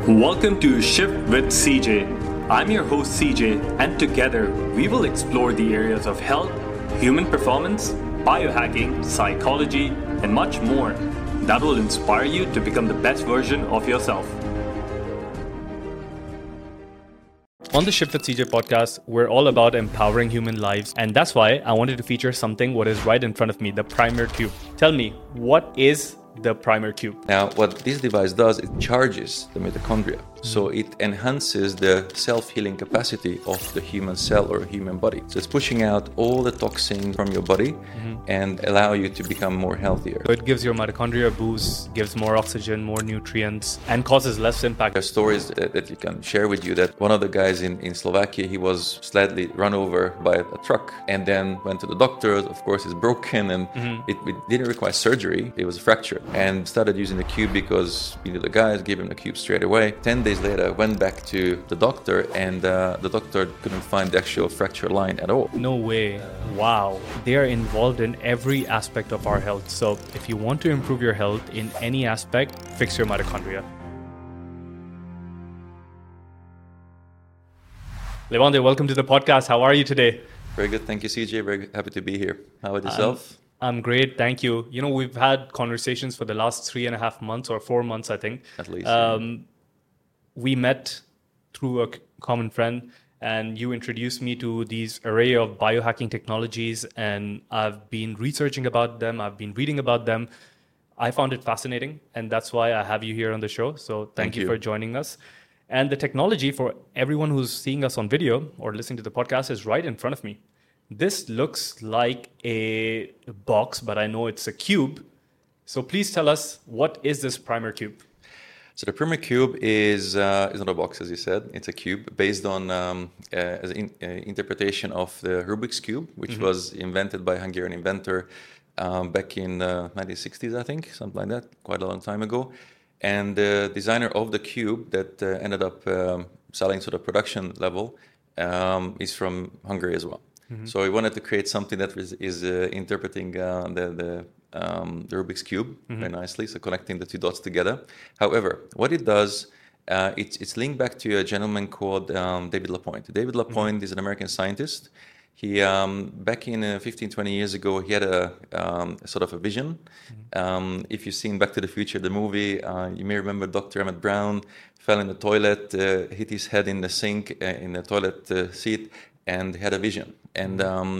Welcome to Shift with CJ. I'm your host CJ, and together we will explore the areas of health, human performance, biohacking, psychology, and much more that will inspire you to become the best version of yourself. On the Shift with CJ podcast, we're all about empowering human lives, and that's why I wanted to feature something what is right in front of me, the Primer Cube. Tell me, what is the Primer Cube? Now, what this device does, it charges the mitochondria. So it enhances the self-healing capacity of the human cell or human body. So it's pushing out all the toxins from your body and allow you to become more healthier. So it gives your mitochondria a boost, gives more oxygen, more nutrients, and causes less impact. There are stories that you can share with you that one of the guys in Slovakia, he was slightly run over by a truck and then went to the doctor. Of course, it's broken and it didn't require surgery. It was a fracture. And started using the cube because we knew the guys, gave him the cube straight away. 10 days later, went back to the doctor and the doctor couldn't find the actual fracture line at all. No way. Wow. They are involved in every aspect of our health. So if you want to improve your health in any aspect, fix your mitochondria. Levante, welcome to the podcast. How are you today? Very good. Thank you, CJ. Very happy to be here. How about yourself? I'm great, thank you. You know, we've had conversations for the last 3.5 months or 4 months, I think. At least. We met through a common friend, and you introduced me to these array of biohacking technologies, and I've been researching about them. I've been reading about them. I found it fascinating, and that's why I have you here on the show. So thank you for joining us. And the technology, for everyone who's seeing us on video or listening to the podcast, is right in front of me. This looks like a box, but I know it's a cube. So please tell us, what is this Primer Cube? So the Primer Cube is not a box, as you said. It's a cube based on as an interpretation of the Rubik's Cube, which was invented by a Hungarian inventor back in 1960s, I think, something like that, quite a long time ago. And the designer of the cube that ended up selling to the production level is from Hungary as well. So we wanted to create something that is interpreting the Rubik's Cube very nicely, so connecting the two dots together. However, what it does, it's linked back to a gentleman called David Lapointe. David Lapointe is an American scientist. He, back in 15, 20 years ago, he had a sort of a vision. If you've seen Back to the Future, the movie, you may remember Dr. Emmett Brown fell in the toilet, hit his head in the sink, in the toilet seat, and had a vision. And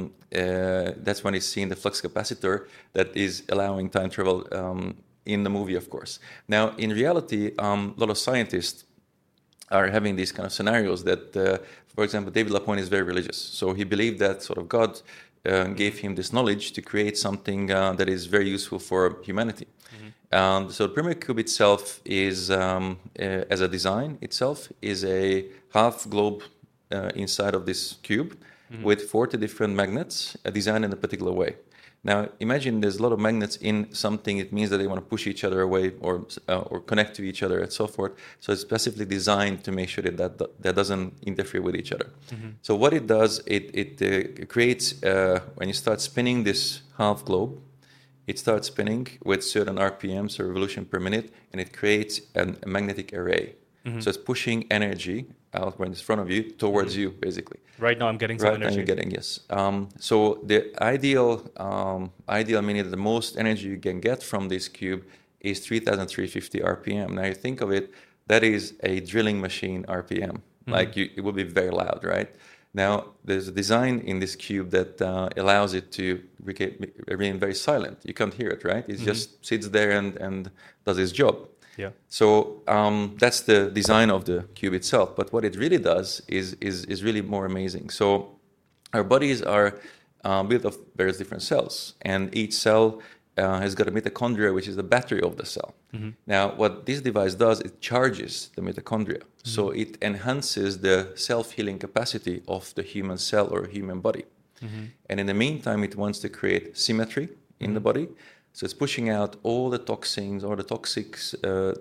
that's when he's seen the flux capacitor that is allowing time travel in the movie, of course. Now, in reality, a lot of scientists are having these kind of scenarios that, for example, David Lapointe is very religious. So he believed that sort of God gave him this knowledge to create something that is very useful for humanity. So the Primer Cube itself is, as a design itself, is a half globe inside of this cube with 40 different magnets designed in a particular way. Now, imagine there's a lot of magnets in something. It means that they want to push each other away or connect to each other and so forth. So it's specifically designed to make sure that doesn't interfere with each other. So what it does, it creates, when you start spinning this half globe, it starts spinning with certain RPMs or revolution per minute, and it creates a magnetic array. So it's pushing energy out when it's in front of you towards you, basically. Right now I'm getting some energy. Right now you're getting, yes. So the ideal meaning that the most energy you can get from this cube is 3,350 RPM. Now you think of it, that is a drilling machine RPM. It will be very loud, right? Now there's a design in this cube that allows it to remain very silent. You can't hear it, right? It just sits there and does its job. Yeah. So that's the design of the cube itself. But what it really does is really more amazing. So our bodies are built of various different cells, and each cell has got a mitochondria, which is the battery of the cell. Now, what this device does, it charges the mitochondria. So it enhances the self-healing capacity of the human cell or human body. And in the meantime, it wants to create symmetry in the body. So it's pushing out all the toxins or the toxics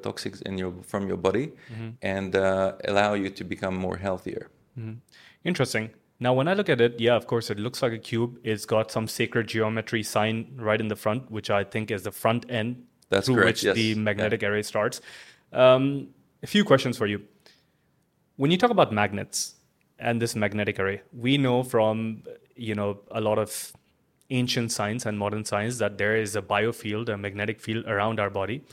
from your body and allow you to become more healthier. Interesting. Now, when I look at it, yeah, of course, it looks like a cube. It's got some sacred geometry sign right in the front, which I think is the front end That's through correct, which yes. the magnetic array starts. A few questions for you. When you talk about magnets and this magnetic array, we know from a lot of ancient science and modern science that there is a biofield, a magnetic field around our body.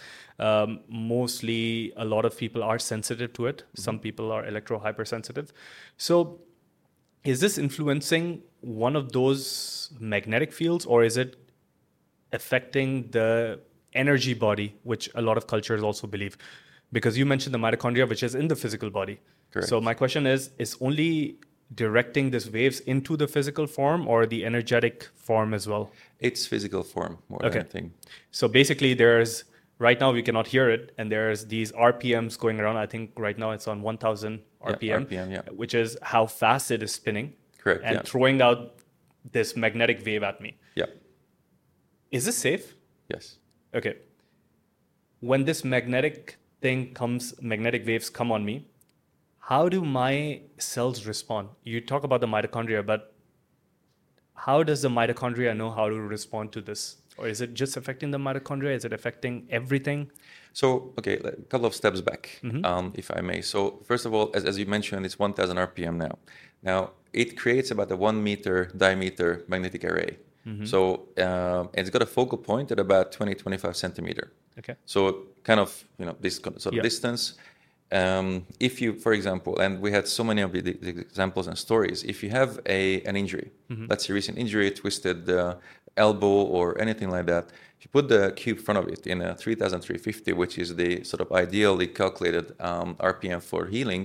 Mostly, a lot of people are sensitive to it. Some people are electro-hypersensitive. So, is this influencing one of those magnetic fields, or is it affecting the energy body, which a lot of cultures also believe? Because you mentioned the mitochondria, which is in the physical body. Correct. So my question is only directing these waves into the physical form or the energetic form as well? It's physical form more than anything. So basically right now we cannot hear it, and there's these RPMs going around. I think right now it's on 1000 RPM, which is how fast it is spinning. Correct. And throwing out this magnetic wave at me. Yeah. Is this safe? Yes. Okay. When this magnetic waves come on me, how do my cells respond? You talk about the mitochondria, but how does the mitochondria know how to respond to this? Or is it just affecting the mitochondria? Is it affecting everything? So, okay, a couple of steps back, if I may. So, first of all, as you mentioned, it's 1000 RPM now. Now, it creates about a 1 meter diameter magnetic array. So, it's got a focal point at about 20-25 centimeter. Okay. So, kind of, this sort of distance. If you, for example, and we had so many of the examples and stories, if you have an injury, let's say recent injury, twisted elbow or anything like that, if you put the cube in front of it in a 3350, which is the sort of ideally calculated RPM for healing,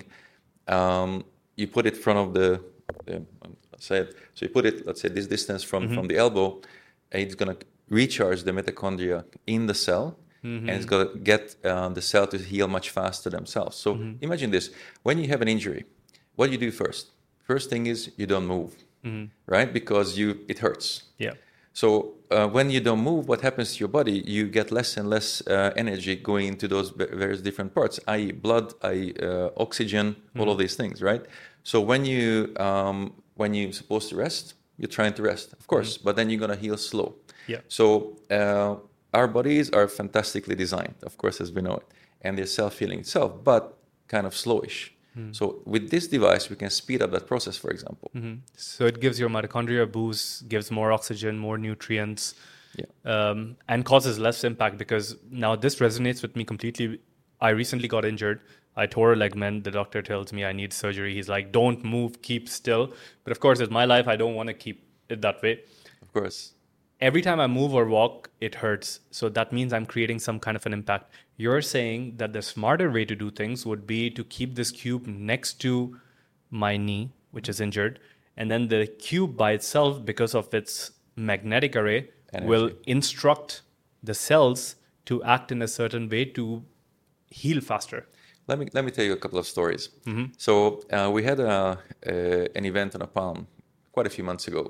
you put it in front of the so you put it, let's say, this distance from the elbow, it's going to recharge the mitochondria in the cell, and it's going to get the cell to heal much faster themselves. So imagine this. When you have an injury, what do you do first? First thing is you don't move, right? Because it hurts. Yeah. So when you don't move, what happens to your body? You get less and less energy going into those various different parts, i.e. blood, i.e. Oxygen, all of these things, right? So when you're supposed to rest, you're trying to rest, of course, but then you're going to heal slow. Yeah. So our bodies are fantastically designed, of course, as we know it, and they're self-healing itself, but kind of slowish. So with this device, we can speed up that process, for example. So it gives your mitochondria a boost, gives more oxygen, more nutrients, and causes less impact, because now this resonates with me completely. I recently got injured. I tore a ligament. The doctor tells me I need surgery. He's like, don't move, keep still. But of course, it's my life. I don't want to keep it that way. Of course. Every time I move or walk, it hurts. So that means I'm creating some kind of an impact. You're saying that the smarter way to do things would be to keep this cube next to my knee, which is injured. And then the cube by itself, because of its magnetic array, will instruct the cells to act in a certain way to heal faster. Let me tell you a couple of stories. So we had an event on a Palm quite a few months ago.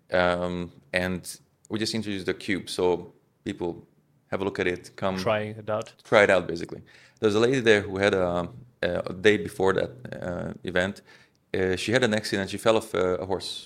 And we just introduced the cube, so people have a look at it, try it out, basically. There's a lady there who had a day before that event. She had an accident. She fell off a horse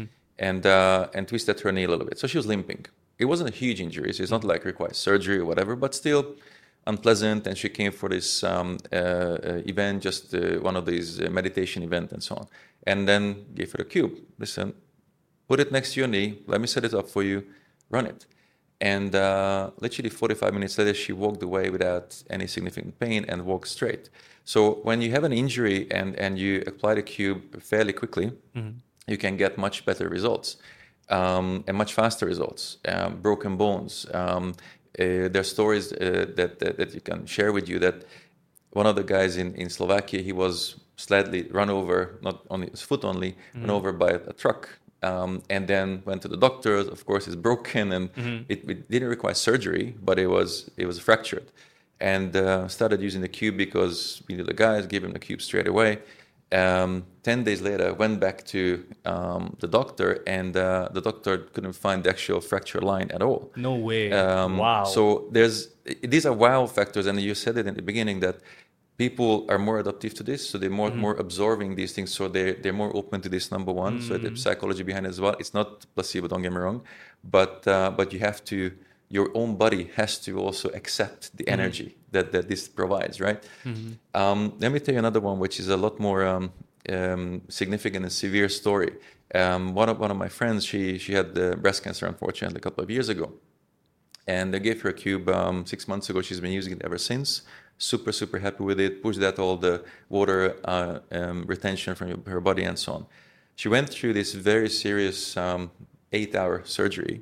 and twisted her knee a little bit. So she was limping. It wasn't a huge injury. So it's not like requires surgery or whatever, but still unpleasant. And she came for this event, just one of these meditation events and so on. And then gave her a cube. Listen, put it next to your knee. Let me set it up for you. Run it. And literally 45 minutes later, she walked away without any significant pain and walked straight. So when you have an injury and you apply the cube fairly quickly, you can get much better results and much faster results. Broken bones. There are stories that you can share with you that one of the guys in Slovakia, he was slightly run over, not on his foot only, run over by a truck. And then went to the doctors. Of course, it's broken, and it didn't require surgery, but it was fractured. And started using the cube because we knew the guys, gave him the cube straight away. 10 days later, went back to the doctor, and the doctor couldn't find the actual fracture line at all. No way! Wow. So these are wow factors, and you said it in the beginning that people are more adaptive to this, so they're more absorbing these things, so they're more open to this, number one. So the psychology behind it as well. It's not placebo, don't get me wrong, but you have to, your own body has to also accept the energy that this provides, right? Let me tell you another one, which is a lot more significant and severe story. One of my friends, she had breast cancer, unfortunately, a couple of years ago. And they gave her a cube 6 months ago. She's been using it ever since. Super, super happy with it. Pushed out all the water retention from her body and so on. She went through this very serious 8-hour surgery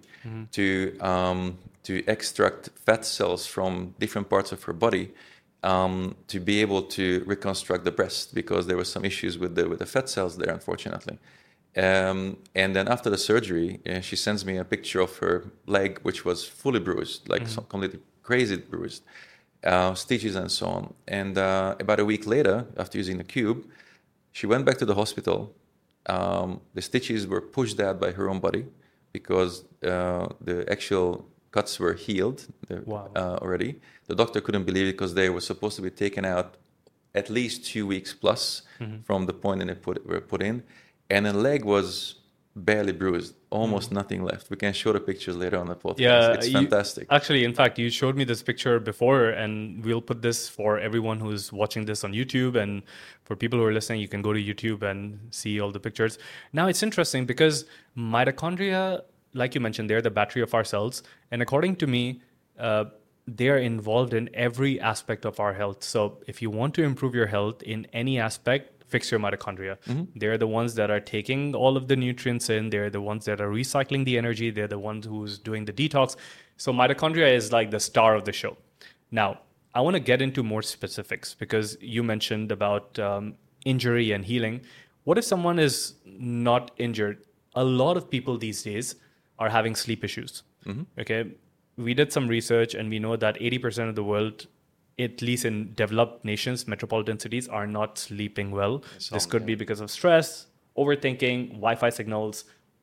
to extract fat cells from different parts of her body to be able to reconstruct the breast, because there were some issues with the fat cells there, unfortunately. And then after the surgery, she sends me a picture of her leg, which was fully bruised, like completely crazy bruised, stitches and so on. And about a week later, after using the cube, she went back to the hospital. The stitches were pushed out by her own body because the actual cuts were healed already. The doctor couldn't believe it because they were supposed to be taken out at least 2 weeks plus from the point that they were put in. And the leg was barely bruised, almost nothing left. We can show the pictures later on the podcast. Yeah, it's fantastic. Actually, in fact, you showed me this picture before, and we'll put this for everyone who's watching this on YouTube. And for people who are listening, you can go to YouTube and see all the pictures. Now, it's interesting because mitochondria, like you mentioned, they're the battery of our cells. And according to me, they are involved in every aspect of our health. So if you want to improve your health in any aspect, fix your mitochondria. They're the ones that are taking all of the nutrients in. They're the ones that are recycling the energy. They're the ones who's doing the detox. So mitochondria is like the star of the show. Now, I want to get into more specifics because you mentioned about injury and healing. What if someone is not injured? A lot of people these days are having sleep issues. Okay, we did some research and we know that 80% of the world, at least in developed nations, metropolitan cities, are not sleeping well. This could be because of stress, overthinking, Wi-Fi signals,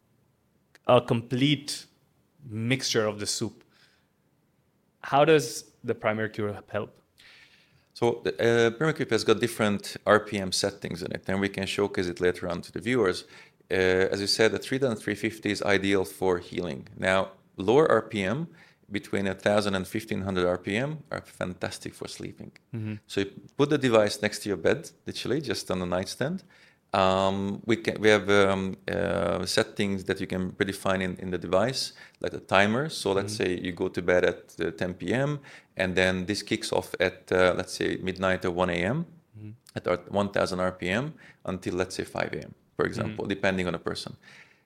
a complete mixture of the soup. How does the Primary Cure help? So the Primary Cure has got different RPM settings in it, and we can showcase it later on to the viewers. As you said, the 3,000 and 350 is ideal for healing. Now, lower RPM, between 1,000 and 1,500 RPM, are fantastic for sleeping. So you put the device next to your bed, literally, just on the nightstand. We have settings that you can predefine in the device, like a timer. So let's say you go to bed at 10 p.m. and then this kicks off at, let's say, midnight or 1 a.m. At 1,000 RPM until, let's say, 5 a.m., for example, depending on the person.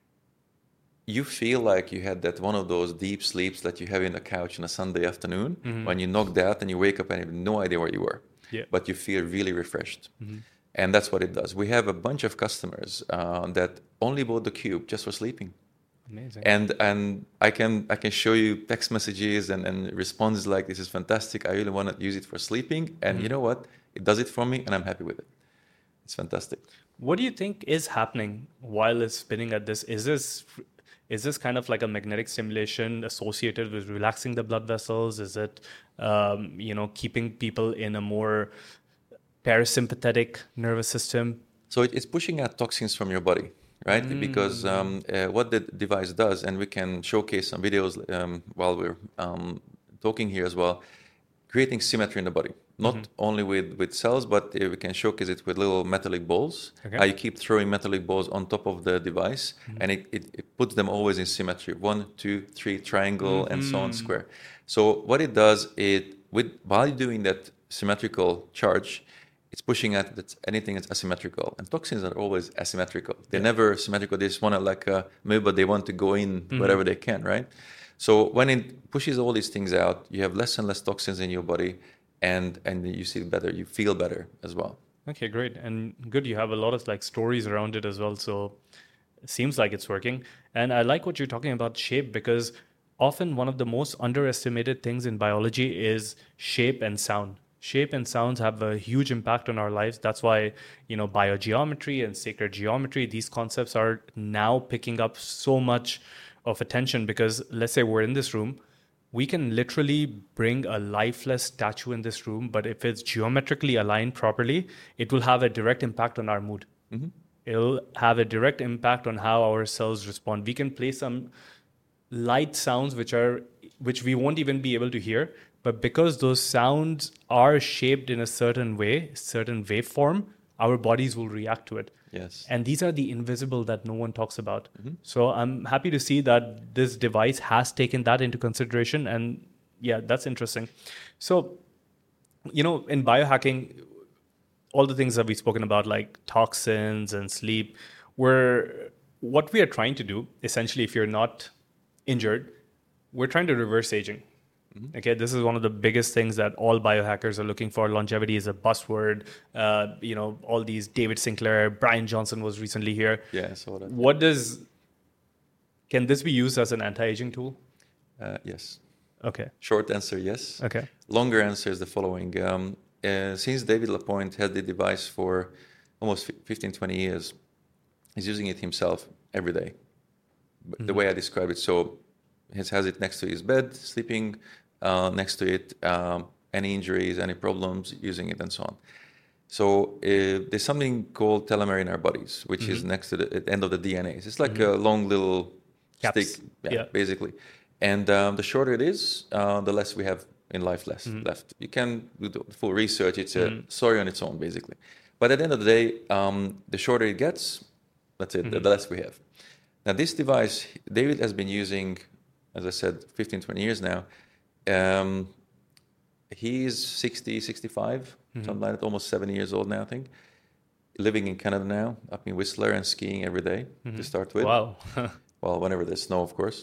You feel like you had that one of those deep sleeps that you have in the couch on a Sunday afternoon when you knocked out and you wake up and you have no idea where you were, but you feel really refreshed. And that's what it does. We have a bunch of customers that only bought the cube just for sleeping. Amazing. And I can show you text messages and responses like, this is fantastic. I really want to use it for sleeping. And you know what? It does it for me and I'm happy with it. It's fantastic. What do you think is happening while it's spinning at this? Is this kind of like a magnetic stimulation associated with relaxing the blood vessels? Is it, keeping people in a more parasympathetic nervous system? So it's pushing out toxins from your body, right? Because what the device does, and we can showcase some videos while we're talking here as well, creating symmetry in the body. Not only with cells, but we can showcase it with little metallic balls. How you keep throwing metallic balls on top of the device, and it puts them always in symmetry. 1, 2, 3, triangle, and so on, square. So what it does, while doing that symmetrical charge, it's pushing out anything that's asymmetrical. And toxins are always asymmetrical. They're never symmetrical. They just want to like move, but they want to go in wherever they can, right? So when it pushes all these things out, you have less and less toxins in your body. And you see better, you feel better as well. Okay, great. And good, you have a lot of like stories around it as well. So it seems like it's working. And I like what you're talking about shape, because often one of the most underestimated things in biology is shape and sound. Shape and sounds have a huge impact on our lives. That's why, biogeometry and sacred geometry, these concepts are now picking up so much of attention, because let's say we're in this room, we can literally bring a lifeless statue in this room, but if it's geometrically aligned properly, it will have a direct impact on our mood. It'll have a direct impact on how our cells respond. We can play some light sounds which we won't even be able to hear, but because those sounds are shaped in a certain way, certain waveform, our bodies will react to it. Yes. And these are the invisible that no one talks about. So I'm happy to see that this device has taken that into consideration. And yeah, that's interesting. So, in biohacking, all the things that we've spoken about, like toxins and sleep, what we are trying to do, essentially, if you're not injured, we're trying to reverse aging. Okay, this is one of the biggest things that all biohackers are looking for. Longevity is a buzzword. All these David Sinclair, Brian Johnson was recently here. Yeah, I saw that. Can this be used as an anti-aging tool? Yes. Okay. Short answer, yes. Okay. Longer answer is the following. Since David Lapointe had the device for almost 15, 20 years, he's using it himself every day. The way I describe it, so he has it next to his bed, sleeping next to it, any injuries, any problems, using it and so on. So there's something called telomere in our bodies, which is next to the end of the DNA. It's like a long little Caps. stick, basically. And the shorter it is, the less we have in life left. You can do the full research. It's a story on its own, basically. But at the end of the day, the shorter it gets, that's it, the less we have. Now, this device, David has been using, as I said, 15, 20 years now. He's 60, 65, something like that, almost 70 years old now, I think. Living in Canada now, up in Whistler, and skiing every day to start with. Wow. Well, whenever there's snow, of course.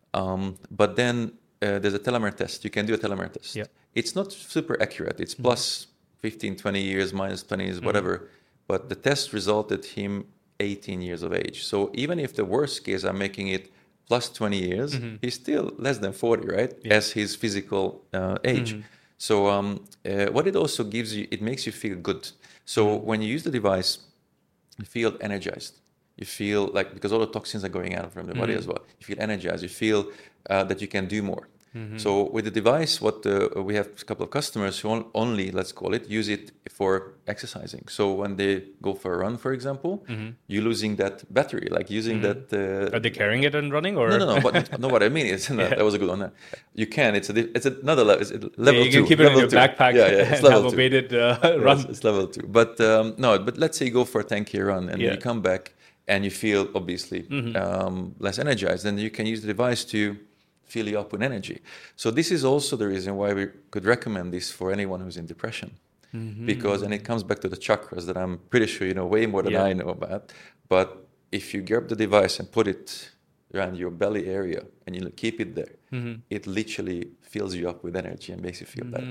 But then there's a telomere test. You can do a telomere test. Yeah. It's not super accurate. It's plus 15, 20 years, minus 20 years, whatever. But the test resulted him 18 years of age. So even if the worst case, I'm making it plus 20 years, he's still less than 40, right? Yeah. As his physical age. So what it also gives you, it makes you feel good. So when you use the device, you feel energized. You feel like, because all the toxins are going out from the body as well, you feel energized. You feel that you can do more. So with the device, we have a couple of customers who only, let's call it, use it for exercising. So when they go for a run, for example, you're losing that battery, like using that. Are they carrying it and running, or no? But no, what I mean is that was a good one. You can. It's another level. It's level 2. You can keep it in your backpack. It's and level have 2. a weighted run. It's level 2. But no. But let's say you go for a 10K run and you come back and you feel obviously less energized. Then you can use the device to fill you up with energy. So this is also the reason why we could recommend this for anyone who's in depression. Because, and it comes back to the chakras that I'm pretty sure you know way more than I know about. But if you grab the device and put it around your belly area and you keep it there, it literally fills you up with energy and makes you feel better.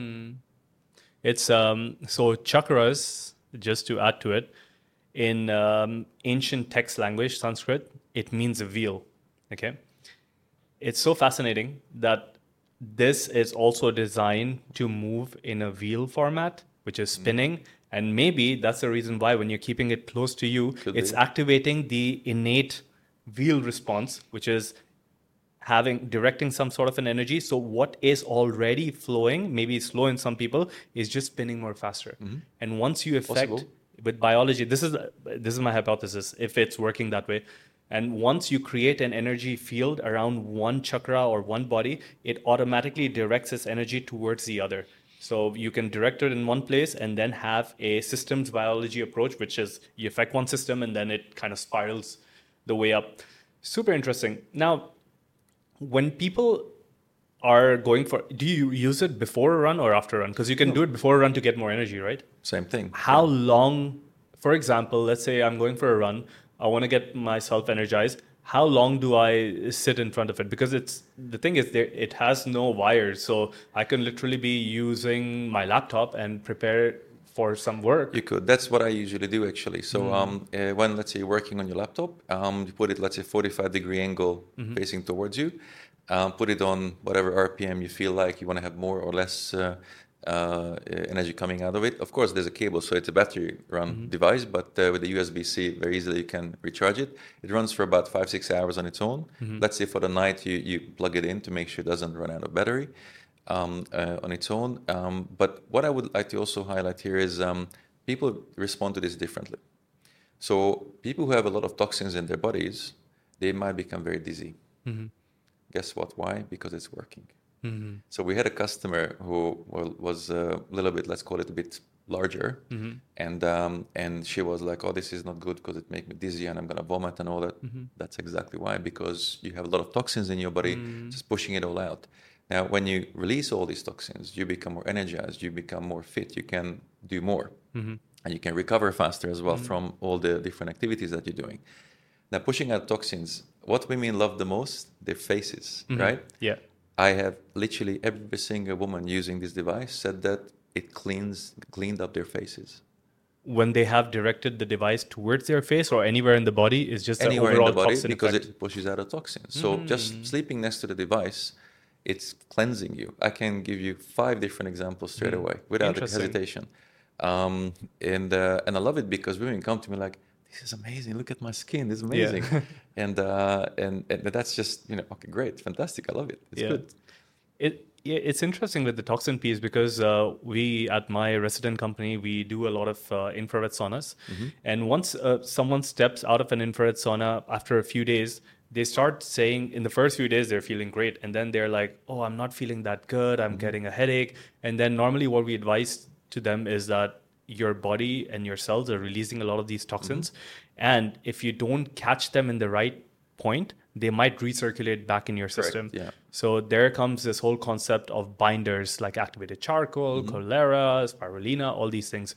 It's so chakras, just to add to it, in ancient text language, Sanskrit, it means a wheel. Okay. It's so fascinating that this is also designed to move in a wheel format, which is spinning. And maybe that's the reason why when you're keeping it close to you, it's activating the innate wheel response, which is directing some sort of an energy. So what is already flowing, maybe slow in some people, is just spinning more faster. And once you affect with biology, this is my hypothesis, if it's working that way. And once you create an energy field around one chakra or one body, it automatically directs its energy towards the other. So you can direct it in one place and then have a systems biology approach, which is you affect one system and then it kind of spirals the way up. Super interesting. Now, when people are going do you use it before a run or after a run? Because you can do it before a run to get more energy, right? Same thing. How long, for example, let's say I'm going for a run, I want to get myself energized. How long do I sit in front of it? Because the thing is, it has no wires, so I can literally be using my laptop and prepare for some work. You could. That's what I usually do, actually. So when, let's say, you're working on your laptop, you put it, let's say, 45-degree angle facing towards you. Put it on whatever RPM you feel like you want to have more or less energy coming out of it. Of course, there's a cable, so it's a battery-run device, but with the USB-C, very easily you can recharge it. It runs for about 5-6 hours on its own. Let's say for the night, you plug it in to make sure it doesn't run out of battery on its own. But what I would like to also highlight here is people respond to this differently. So people who have a lot of toxins in their bodies, they might become very dizzy. Guess what? Why? Because it's working. So we had a customer who was a little bit, let's call it a bit larger, and she was like, "Oh, this is not good because it makes me dizzy and I'm gonna vomit and all that." That's exactly why, because you have a lot of toxins in your body, just pushing it all out. Now, when you release all these toxins, you become more energized, you become more fit, you can do more, and you can recover faster as well from all the different activities that you're doing. Now, pushing out toxins, what women love the most, their faces, right? Yeah. I have literally every single woman using this device said that it cleaned up their faces. When they have directed the device towards their face or anywhere in the body, is just Anywhere an overall in the body toxin because effect. it pushes out a toxin. So just sleeping next to the device, it's cleansing you. I can give you 5 different examples straight away without hesitation. And I love it because women come to me like, "This is amazing. Look at my skin. This is amazing." And that's just, okay, great, fantastic. I love it. It's good. It's interesting with the toxin piece because we at my resident company, we do a lot of infrared saunas. And once someone steps out of an infrared sauna after a few days, they start saying in the first few days they're feeling great. And then they're like, "Oh, I'm not feeling that good. I'm getting a headache." And then normally what we advise to them is that your body and your cells are releasing a lot of these toxins. And if you don't catch them in the right point, they might recirculate back in your system. Yeah. So there comes this whole concept of binders like activated charcoal, cholera, spirulina, all these things.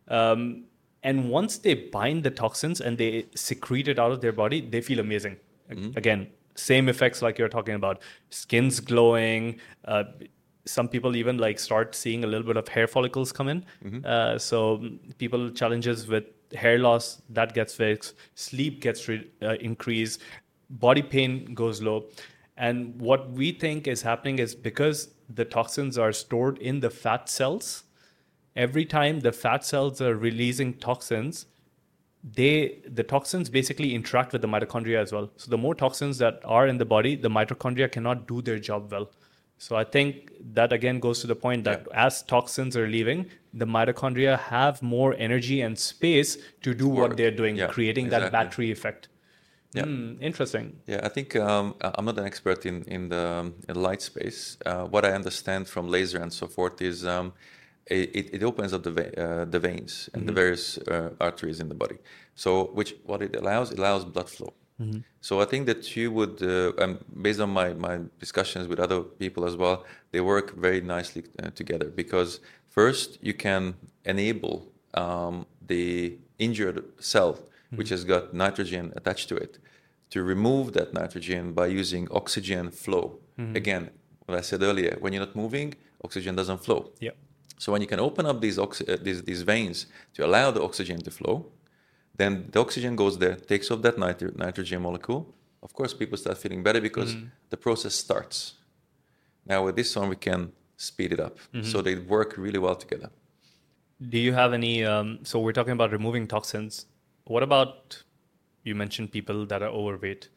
And once they bind the toxins and they secrete it out of their body, they feel amazing. Again, same effects like you're talking about. Skin's glowing. Some people even like start seeing a little bit of hair follicles come in. So people challenges with hair loss, that gets fixed. Sleep gets increased. Body pain goes low. And what we think is happening is because the toxins are stored in the fat cells, every time the fat cells are releasing toxins, the toxins basically interact with the mitochondria as well. So the more toxins that are in the body, the mitochondria cannot do their job well. So I think that again goes to the point that as toxins are leaving, the mitochondria have more energy and space to do what they're doing, creating that battery effect. Yeah. Interesting. Yeah, I think I'm not an expert in the light space. What I understand from laser and so forth is it opens up the veins and the various arteries in the body. So what it allows blood flow. So I think that you would, based on my discussions with other people as well, they work very nicely together because first you can enable the injured cell, which has got nitrogen attached to it, to remove that nitrogen by using oxygen flow. Again, what I said earlier, when you're not moving, oxygen doesn't flow. Yeah. So when you can open up these veins to allow the oxygen to flow, then the oxygen goes there, takes off that nitrogen molecule. Of course, people start feeling better because the process starts. Now with this one, we can speed it up. So they work really well together. Do you have any, so we're talking about removing toxins. What about, you mentioned people that are overweight.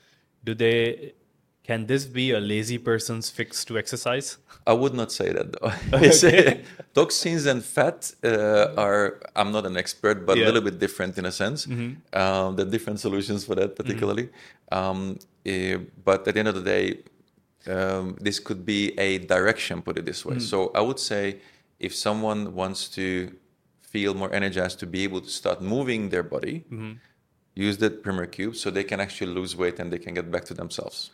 Can this be a lazy person's fix to exercise? I would not say that though. Toxins and fat I'm not an expert, but a little bit different in a sense. There are different solutions for that particularly. But at the end of the day, this could be a direction, put it this way. So I would say if someone wants to feel more energized to be able to start moving their body, use the Premier Cube so they can actually lose weight and they can get back to themselves.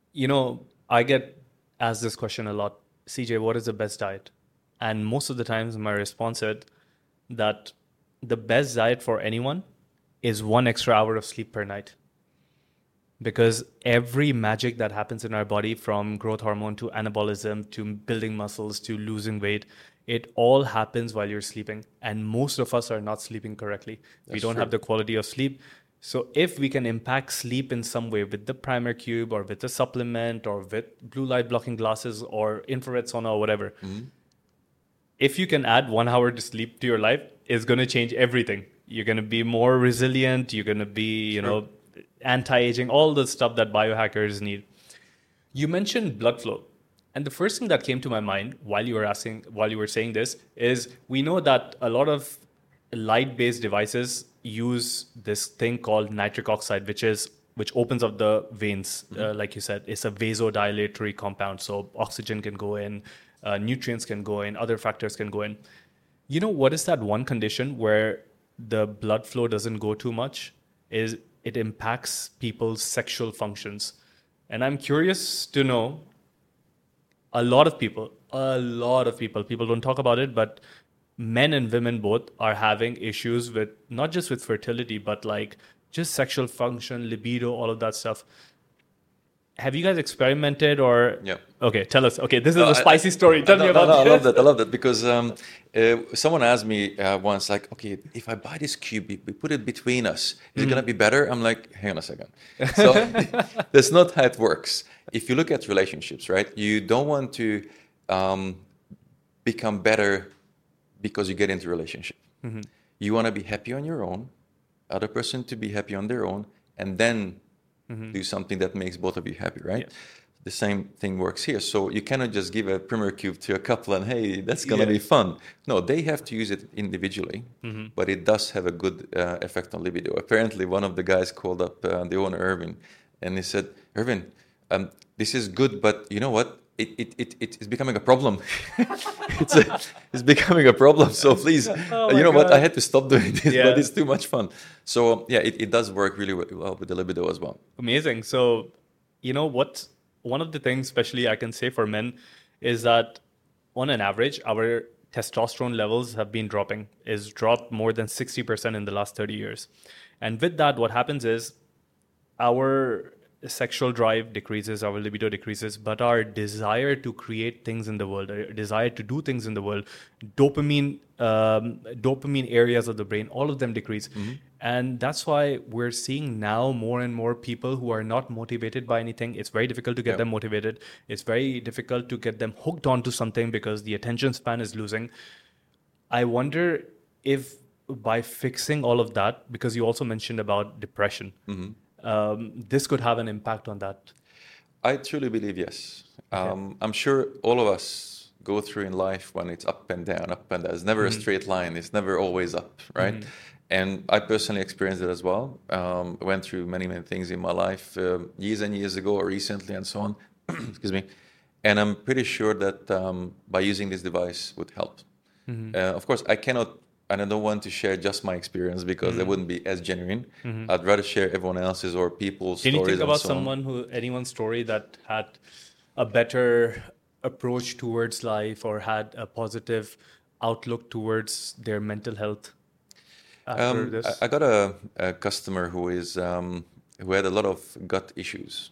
I get asked this question a lot. CJ, what is the best diet? And most of the times my response is that the best diet for anyone is 1 extra hour of sleep per night. Because every magic that happens in our body, from growth hormone to anabolism to building muscles to losing weight, it all happens while you're sleeping. And most of us are not sleeping correctly. We don't have the quality of sleep. So if we can impact sleep in some way with the Primer Cube or with a supplement or with blue light blocking glasses or infrared sauna or whatever, if you can add 1 hour to sleep to your life, it's going to change everything. You're going to be more resilient. You're going to be, anti-aging, all the stuff that biohackers need. You mentioned blood flow. And the first thing that came to my mind while you were saying this is we know that a lot of light-based devices use this thing called nitric oxide, which is which opens up the veins. Like you said, it's a vasodilatory compound. So oxygen can go in, nutrients can go in, other factors can go in. You know, what is that one condition where the blood flow doesn't go too much? Is it impacts people's sexual functions. And I'm curious to know, a lot of people, people don't talk about it, but men and women both are having issues with not just with fertility, but like just sexual function, libido, all of that stuff. Have you guys experimented or? Yeah. Okay, tell us. Okay, this is a spicy story. Tell me about this. this. I love that because someone asked me once, like, okay, if I buy this cube, we put it between us, is it gonna be better? I'm like, hang on a second. So that's not how it works. If you look at relationships, right, you don't want to become better because you get into a relationship. You want to be happy on your own, other person to be happy on their own, and then do something that makes both of you happy, right? Yeah. The same thing works here. So you cannot just give a Premier Cube to a couple and, hey, that's going to be fun. No, they have to use it individually, but it does have a good effect on libido. Apparently, one of the guys called up the owner, Irvin, and he said, Irvin, this is good, but you know what? It's becoming a problem. It's becoming a problem. So please, you know what? I had to stop doing this, but it's too much fun. So yeah, it does work really well with the libido as well. Amazing. So, you know what? One of the things, especially I can say for men, is that on an average, our testosterone levels have been dropped more than 60% in the last 30 years. And with that, what happens is our sexual drive decreases, our libido decreases, but our desire to create things in the world, our desire to do things in the world, dopamine areas of the brain, all of them decrease. And that's why we're seeing now more and more people who are not motivated by anything. It's very difficult to get them motivated. It's very difficult to get them hooked onto something because the attention span is losing. I wonder if by fixing all of that, because you also mentioned about depression, this could have an impact on that. I truly believe yes. I'm sure all of us go through in life when it's up and down, up and down. It's never a straight line. It's never always up, right? And I personally experienced it as well. I went through many, many things in my life years and years ago or recently and so on. Excuse me. And I'm pretty sure that by using this device would help. Of course, I don't want to share just my experience because it wouldn't be as genuine. I'd rather share everyone else's or people's stories. Can you think about anyone's story that had a better approach towards life or had a positive outlook towards their mental health after this? I got a customer who had a lot of gut issues.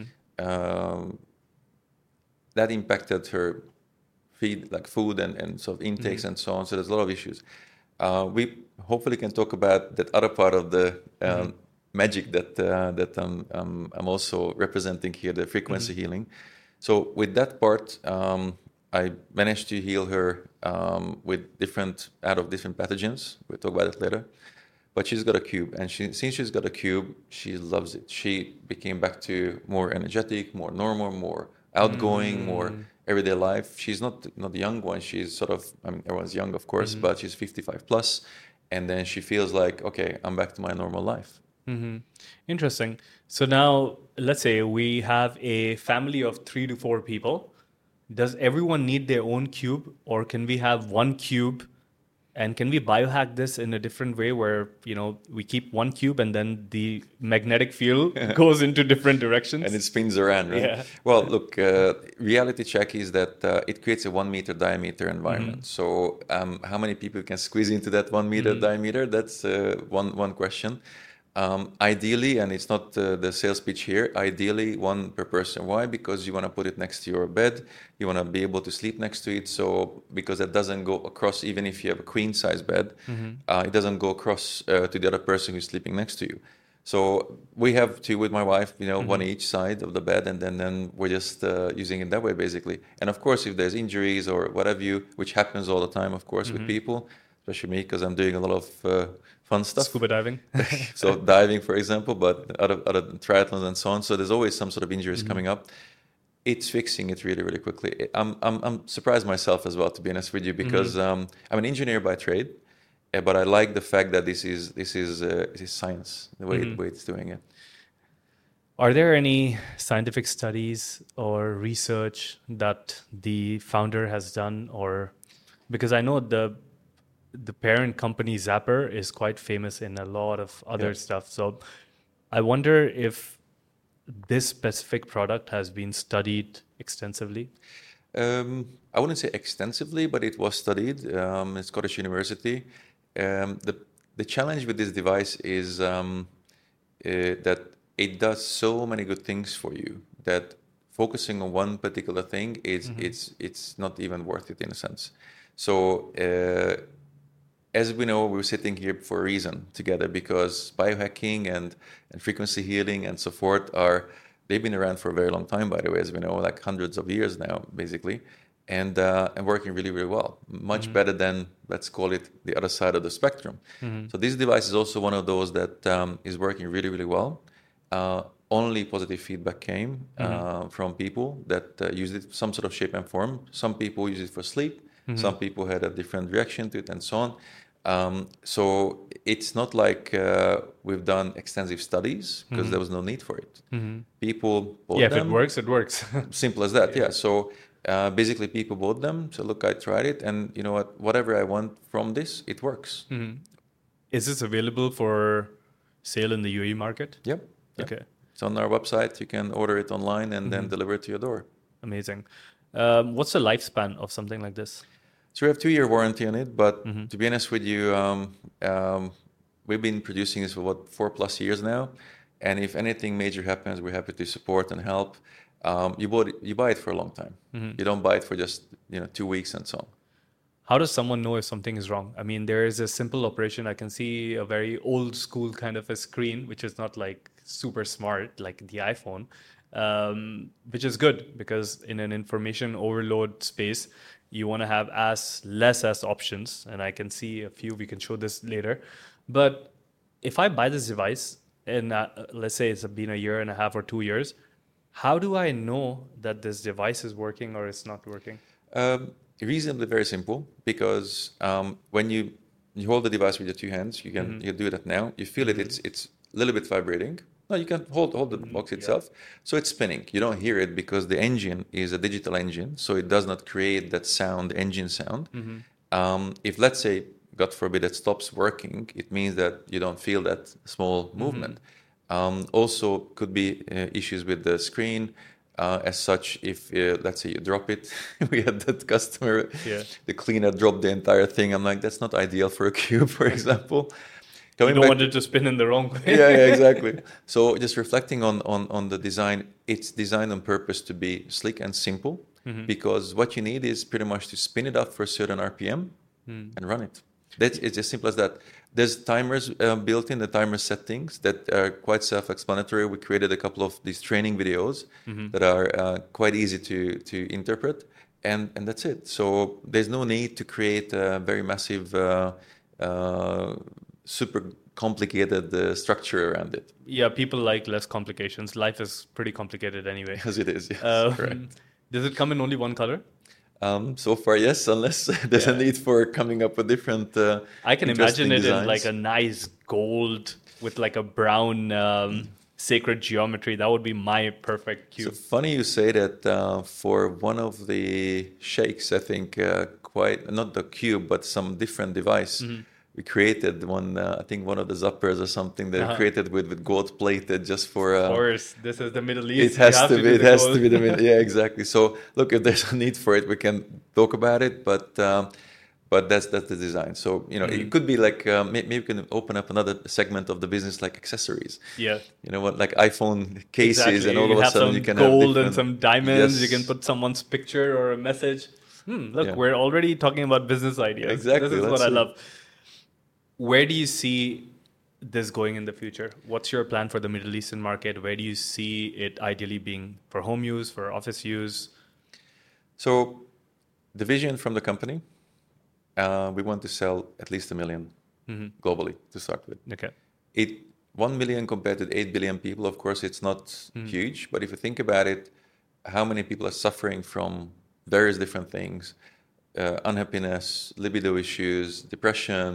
That impacted her food and sort of intakes and so on. So there's a lot of issues. We hopefully can talk about that other part of the magic that I'm also representing here, the frequency healing. So with that part, I managed to heal her with different pathogens. We'll talk about it later. But she's got a cube, and since she's got a cube, she loves it. She became back to more energetic, more normal, more outgoing, more everyday life. She's not the young one. She's sort of, everyone's young, of course, but she's 55 plus. And then she feels like, okay, I'm back to my normal life. Interesting. So now, let's say we have a family of 3 to 4 people. Does everyone need their own cube, or can we have one cube? And can we biohack this in a different way where, we keep one cube and then the magnetic field goes into different directions? And it spins around, right? Yeah. Well, look, reality check is that it creates a 1 meter diameter environment. So how many people can squeeze into that 1 meter diameter? That's one question. Ideally, and it's not the sales pitch here, ideally 1 per person. Why? Because you want to put it next to your bed. You want to be able to sleep next to it. So because that doesn't go across, even if you have a queen size bed, it doesn't go across to the other person who's sleeping next to you. So we have 2 with my wife, one each side of the bed, and then we're just using it that way, basically. And of course, if there's injuries or whatever which happens all the time, of course, with people, especially me, because I'm doing a lot of fun stuff. Scuba diving. So diving, for example, but other triathlons and so on. So there's always some sort of injuries coming up. It's fixing it really, really quickly. I'm surprised myself as well, to be honest with you, because I'm an engineer by trade, but I like the fact that this is science, the way it's doing it. Are there any scientific studies or research that the founder has done, or because I know the parent company Zapper is quite famous in a lot of other stuff. So I wonder if this specific product has been studied extensively. I wouldn't say extensively, but it was studied at Scottish University. The challenge with this device is that it does so many good things for you that focusing on one particular thing is it's not even worth it in a sense. So as we know, we're sitting here for a reason together because biohacking and frequency healing and so forth they've been around for a very long time, by the way, as we know, like hundreds of years now, basically, and working really, really well, much better than, let's call it, the other side of the spectrum. So this device is also one of those that is working really, really well. Only positive feedback came from people that used it some sort of shape and form. Some people use it for sleep. Some people had a different reaction to it and so on. So it's not like we've done extensive studies because there was no need for it. People bought them. If it works, it works. Simple as that, yeah. So basically people bought them. So look, I tried it and you know what, whatever I want from this, it works. Is this available for sale in the UAE market? Yep. Okay. It's on our website. You can order it online and then deliver it to your door. Amazing. What's the lifespan of something like this? So we have 2-year warranty on it, but to be honest with you, we've been producing this for 4+ years now. And if anything major happens, we're happy to support and help. You buy it for a long time. You don't buy it for just 2 weeks and so on. How does someone know if something is wrong? I mean, there is a simple operation. I can see a very old school kind of a screen, which is not like super smart like the iPhone, which is good because in an information overload space, you want to have as less as options. And I can see a few, we can show this later. But if I buy this device and let's say it's been a year and a half or 2 years, how do I know that this device is working or it's not working? Reasonably very simple, because when you hold the device with your 2 hands, you can do that now. You feel it; it's a little bit vibrating. No, you can hold the box itself, so it's spinning. You don't hear it because the engine is a digital engine, so it does not create that sound, engine sound. If let's say, God forbid, it stops working, it means that you don't feel that small movement. Also, could be issues with the screen. As such, if let's say you drop it, we had that customer, the cleaner dropped the entire thing. I'm like, that's not ideal for a cube, for example. You don't want it to spin in the wrong way. yeah, exactly. So just reflecting on the design, it's designed on purpose to be sleek and simple, because what you need is pretty much to spin it up for a certain RPM and run it. It's as simple as that. There's timers built in, the timer settings that are quite self-explanatory. We created a couple of these training videos that are quite easy to interpret, and that's it. So there's no need to create a very massive, super complicated structure around it. Yeah, people like less complications. Life is pretty complicated anyway. As it is, yes. Correct. Does it come in only one color? So far, yes, unless there's a need for coming up with different. I can imagine it designs. in like a nice gold with like a brown sacred geometry. That would be my perfect cube. So funny you say that. For one of the sheikhs, I think quite not the cube, but some different device. We created one. I think one of the Zappers or something. They created with gold plated just for. Of course, this is the Middle East. It has to be. It has to be the Middle. Yeah, exactly. So look, if there's a need for it, we can talk about it. But that's the design. So it could be like maybe we can open up another segment of the business like accessories. Yeah. You know what, like iPhone cases, and all of a sudden you can have gold have and some diamonds. You can put someone's picture or a message. Look, we're already talking about business ideas. Exactly. This is what I love. Where do you see this going in the future? What's your plan for the Middle Eastern market? Where do you see it ideally being for home use, for office use? So the vision from the company, we want to sell at least 1 million globally to start with. Okay. 1 million compared to 8 billion people, of course, it's not huge. But if you think about it, how many people are suffering from various different things, unhappiness, libido issues, depression,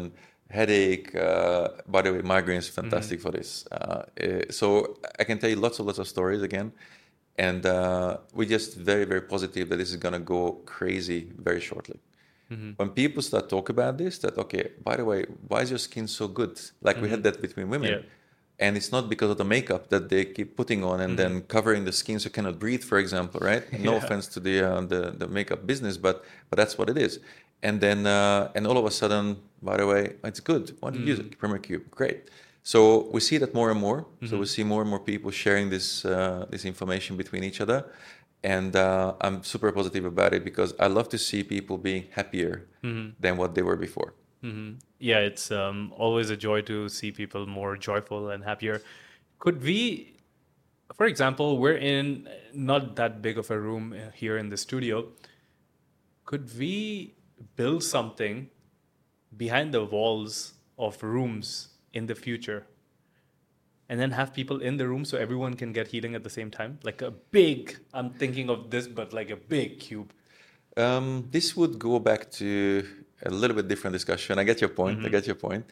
headache. By the way, migraine is fantastic for this. So I can tell you lots of stories again. And we're just very, very positive that this is going to go crazy very shortly. When people start talk about this, that, okay, by the way, why is your skin so good? Like we had that between women. Yeah. And it's not because of the makeup that they keep putting on and then covering the skin so you cannot breathe, for example, right? No offense to the makeup business, but that's what it is. And then and all of a sudden, by the way, it's good. Why don't you use it? Premier Cube, great. So we see that more and more. So we see more and more people sharing this this information between each other. And I'm super positive about it because I love to see people being happier than what they were before. Yeah, it's always a joy to see people more joyful and happier. Could we, for example, we're in not that big of a room here in the studio. Could we build something behind the walls of rooms in the future and then have people in the room so everyone can get healing at the same time? Like a big, I'm thinking of this, but like a big cube. This would go back to a little bit different discussion. I get your point. I get your point.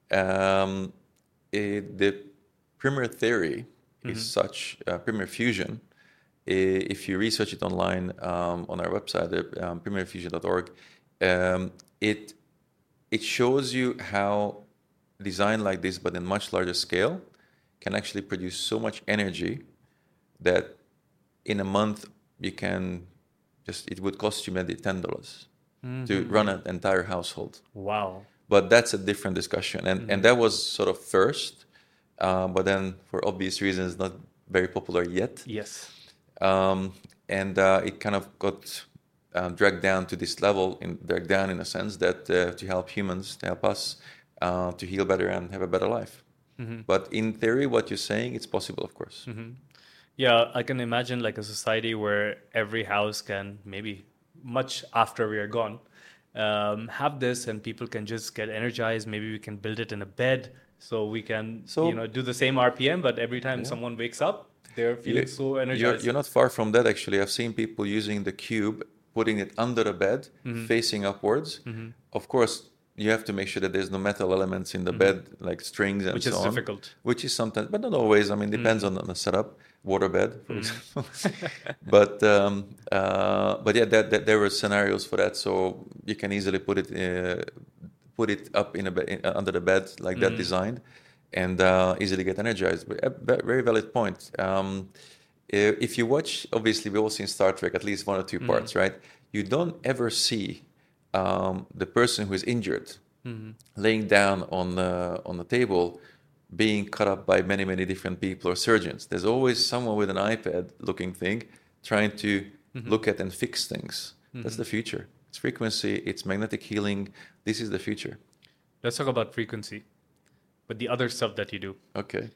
The Premier theory is such, Premier Fusion. If you research it online on our website, premierfusion.org, it shows you how design like this, but in much larger scale, can actually produce so much energy that in a month you can it would cost you maybe $10 to run an entire household. Wow. But that's a different discussion. And that was sort of first, but then for obvious reasons, not very popular yet. Yes. And it kind of got dragged down to this level, dragged down in a sense that to help humans, to help us to heal better and have a better life. But in theory, what you're saying, it's possible, of course. Yeah, I can imagine like a society where every house can, maybe much after we are gone, have this and people can just get energized. Maybe we can build it in a bed so we can do the same RPM, but every time someone wakes up, they're feeling so energized. You're not far from that, actually. I've seen people using the cube, putting it under the bed, facing upwards. Of course, you have to make sure that there's no metal elements in the bed, like strings and so on. Which is difficult. Which is sometimes, but not always. I mean, depends on the setup. Waterbed, for example. But yeah, there were scenarios for that. So you can easily put it up in under the bed like that designed, and easily get energized. Very valid point. If you watch, obviously we've all seen Star Trek, at least one or two parts, right? You don't ever see the person who is injured laying down on the table being cut up by many, many different people or surgeons. There's always someone with an iPad-looking thing trying to look at and fix things. That's the future. It's frequency, it's magnetic healing. This is the future. Let's talk about frequency, but the other stuff that you do. Okay.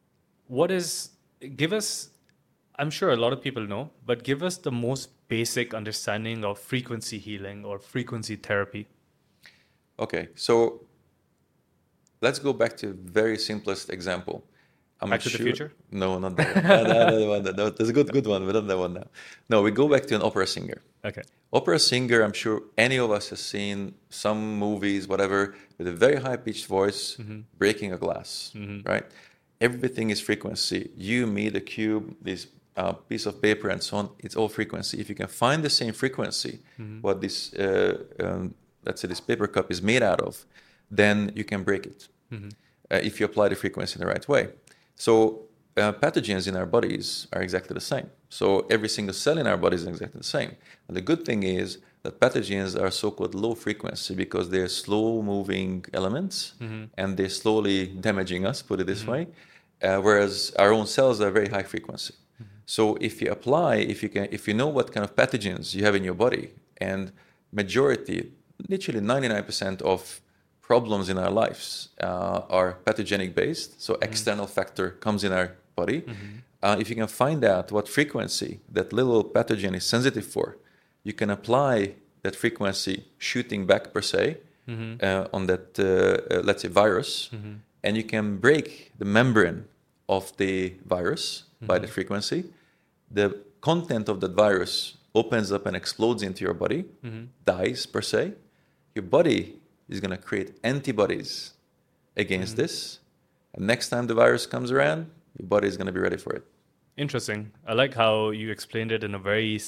Give us, I'm sure a lot of people know, but give us the most basic understanding of frequency healing or frequency therapy. Okay, so let's go back to the very simplest example. Back to the Future? No, not that one. No, there's a good one, but not that one now. No, we go back to an opera singer. Okay. Opera singer, I'm sure any of us has seen some movies, whatever, with a very high-pitched voice breaking a glass, right? Everything is frequency. You, me, the cube, this piece of paper and so on, it's all frequency. If you can find the same frequency, what this, let's say this paper cup is made out of, then you can break it if you apply the frequency in the right way. So pathogens in our bodies are exactly the same. So every single cell in our body is exactly the same. And the good thing is that pathogens are so-called low frequency because they're slow-moving elements and they're slowly damaging us, put it this way, whereas our own cells are very high frequency. So if you apply, if you know what kind of pathogens you have in your body, and majority, literally 99% of problems in our lives are pathogenic based, so external factor comes in our body. If you can find out what frequency that little pathogen is sensitive for, you can apply that frequency shooting back per se on that, let's say, virus, and you can break the membrane of the virus by the frequency. The content of that virus opens up and explodes into your body, dies per se. Your body is going to create antibodies against this. And next time the virus comes around, your body is going to be ready for it. Interesting. I like how you explained it in a very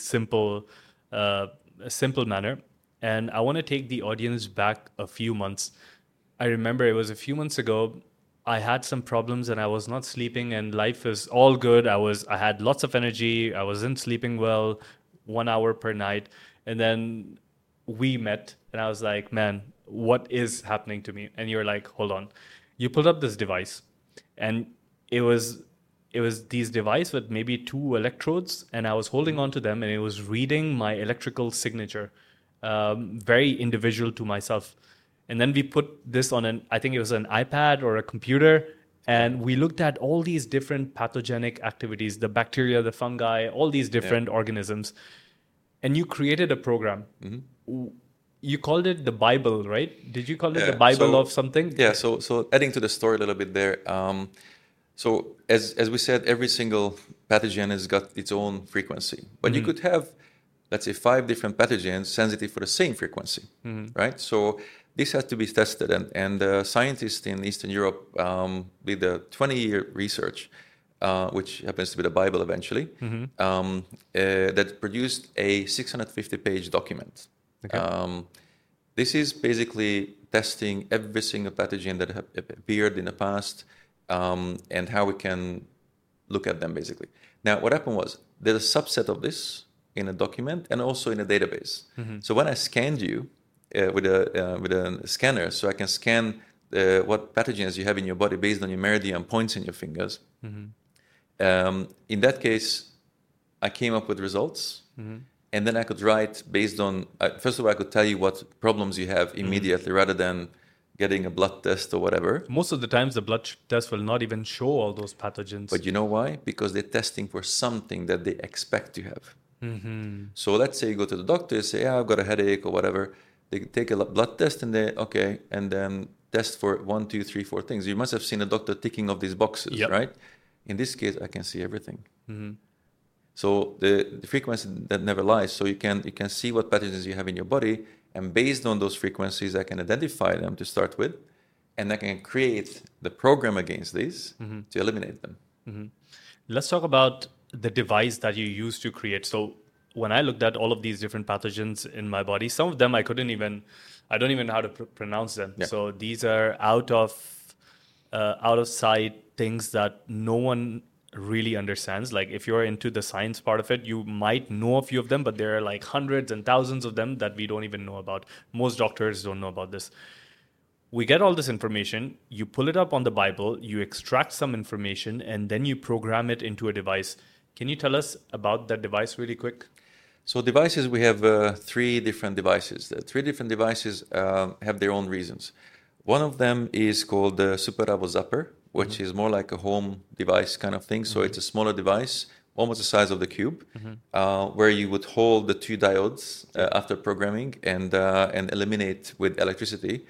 simple manner. And I want to take the audience back a few months. I remember it was a few months ago. I had some problems and I was not sleeping, and life is all good. I had lots of energy. I wasn't sleeping well, 1 hour per night. And then we met and I was like, man, what is happening to me? And you're like, hold on. You pulled up this device, and it was these device with maybe 2 electrodes, and I was holding on to them, and it was reading my electrical signature, very individual to myself. And then we put this on I think it was an iPad or a computer, and we looked at all these different pathogenic activities, the bacteria, the fungi, all these different organisms. And you created a program. You called it the Bible, right? Did you call it the Bible of something? Yeah, so adding to the story a little bit there. So as we said, every single pathogen has got its own frequency. But you could have, let's say, 5 different pathogens sensitive for the same frequency, right? So this has to be tested. And scientists in Eastern Europe did a 20-year research, which happens to be the Bible eventually, that produced a 650-page document. Okay. This is basically testing every single pathogen that have appeared in the past, and how we can look at them, basically. Now, what happened was, there's a subset of this in a document and also in a database. So when I scanned you with a scanner, so I can scan what pathogens you have in your body based on your meridian points in your fingers, in that case, I came up with results. And then I could write based on, first of all, I could tell you what problems you have immediately rather than getting a blood test or whatever. Most of the times the blood test will not even show all those pathogens. But you know why? Because they're testing for something that they expect to have. So let's say you go to the doctor, say, I've got a headache or whatever. They take a blood test and and then test for 1, 2, 3, 4 things. You must have seen a doctor ticking off these boxes, right? In this case, I can see everything. So the frequency that never lies. So you can see what pathogens you have in your body, and based on those frequencies, I can identify them to start with, and I can create the program against these to eliminate them. Let's talk about the device that you use to create. So when I looked at all of these different pathogens in my body, some of them I don't even know how to pronounce them. Yeah. So these are out of sight things that no one really understands. Like if you're into the science part of it, you might know a few of them, but there are like hundreds and thousands of them that we don't even know about. Most doctors don't know about this. We get all this information, you pull it up on the Bible, you extract some information, and then you program it into a device. Can you tell us about that device really quick? So devices, we have 3 different devices. The 3 different devices have their own reasons. One of them is called the SuperAvo Zapper, which is more like a home device kind of thing. So it's a smaller device, almost the size of the cube, where you would hold the 2 diodes after programming and eliminate with electricity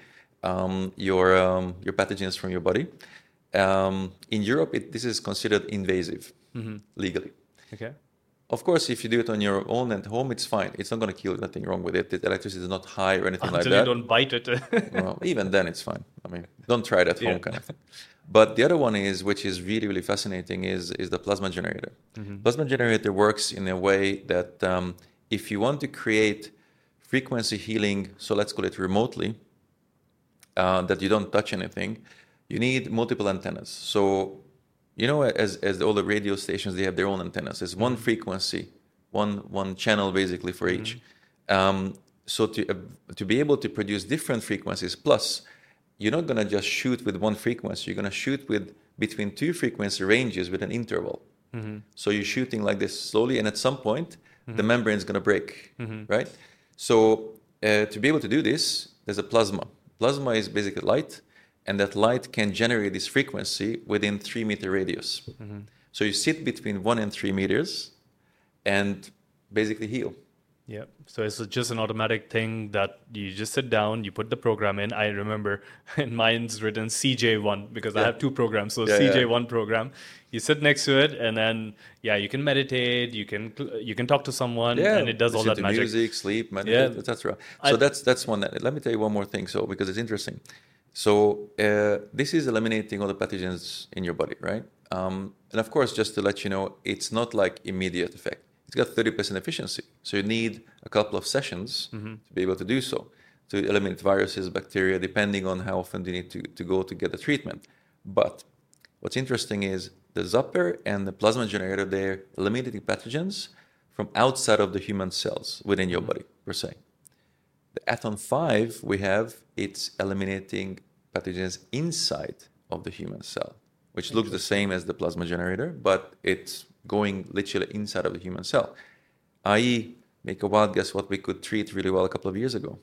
your pathogens from your body. In Europe, this is considered invasive legally. Okay. Of course, if you do it on your own at home, it's fine. It's not going to kill, nothing wrong with it. The electricity is not high or anything like that. Until you don't bite it. Well, even then it's fine. I mean, don't try it at home kind of thing. But the other one is, which is really, really fascinating, is the plasma generator. Plasma generator works in a way that if you want to create frequency healing, so let's call it remotely, that you don't touch anything, you need multiple antennas. So, you know, as all the radio stations, they have their own antennas. There's one frequency, one channel basically for each. So to be able to produce different frequencies, plus you're not going to just shoot with one frequency. You're going to shoot with between 2 frequency ranges with an interval. So you're shooting like this slowly, and at some point, the membrane is going to break, right? So to be able to do this, there's a plasma. Plasma is basically light, and that light can generate this frequency within 3-meter radius. So you sit between 1 and 3 meters and basically heal. Yeah. So it's just an automatic thing that you just sit down, you put the program in. I remember in mine's written CJ1 because I have 2 programs. So CJ1 program, you sit next to it, and then you can meditate, you can talk to someone, and it does all that magic. Music, sleep, meditate, etc. So that's one. Let me tell you one more thing. So because it's interesting, So this is eliminating all the pathogens in your body, right? And of course, just to let you know, it's not like immediate effect. It's got 30% efficiency. So you need a couple of sessions to be able to do so, to eliminate viruses, bacteria, depending on how often you need to go to get the treatment. But what's interesting is the Zapper and the plasma generator, they're eliminating pathogens from outside of the human cells within your body, per se. The Aton 5 we have, it's eliminating pathogens inside of the human cell, which looks the same as the plasma generator, but it's going literally inside of the human cell. I.e., make a wild guess what we could treat really well a couple of years ago.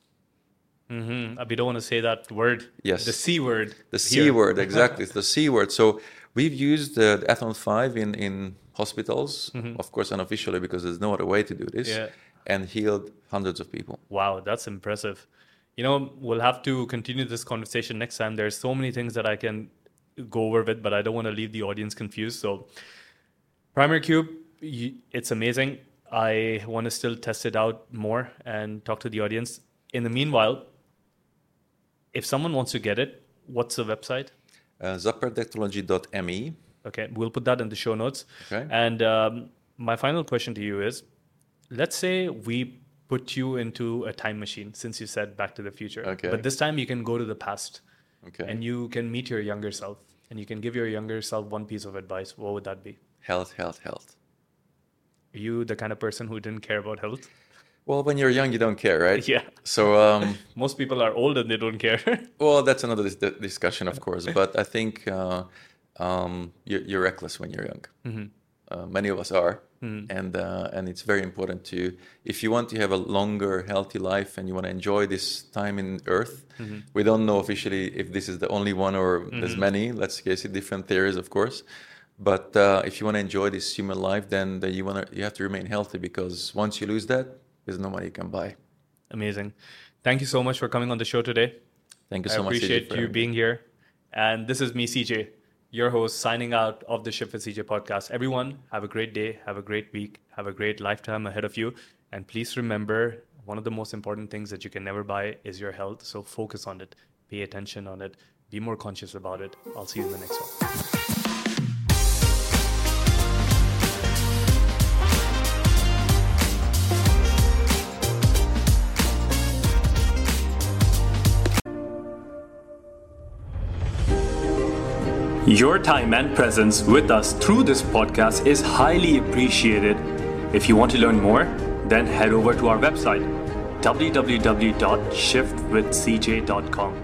We don't want to say that word. Yes. The C word. The C word, exactly. It's the C word. So we've used the Aton 5 in hospitals, of course, unofficially, because there's no other way to do this, and healed hundreds of people. Wow, that's impressive. You know, we'll have to continue this conversation next time. There's so many things that I can go over with, but I don't want to leave the audience confused. So Primary Cube, it's amazing. I want to still test it out more and talk to the audience. In the meanwhile, if someone wants to get it, what's the website? Zapperdectology.me. Okay, we'll put that in the show notes. Okay. And my final question to you is, let's say we put you into a time machine, since you said Back to the Future. Okay. But this time you can go to the past. Okay. And you can meet your younger self. And you can give your younger self one piece of advice. What would that be? Health, health, health. Are you the kind of person who didn't care about health? Well, when you're young, you don't care, right? Yeah. So most people are old and they don't care. well, that's another discussion, of course. But I think you're reckless when you're young. Many of us are, and it's very important to, if you want to have a longer, healthy life and you want to enjoy this time in Earth. We don't know officially if this is the only one or there's many. Let's guess it, different theories, of course. But if you want to enjoy this human life, then you have to remain healthy, because once you lose that, there's no money you can buy. Amazing. Thank you so much for coming on the show today. Thank you so much. I appreciate you being here. And this is me, CJ, your host, signing out of the Shift with CJ podcast. Everyone, have a great day, have a great week, have a great lifetime ahead of you. And please remember, one of the most important things that you can never buy is your health. So focus on it, pay attention on it, be more conscious about it. I'll see you in the next one. Your time and presence with us through this podcast is highly appreciated. If you want to learn more, then head over to our website, www.shiftwithcj.com.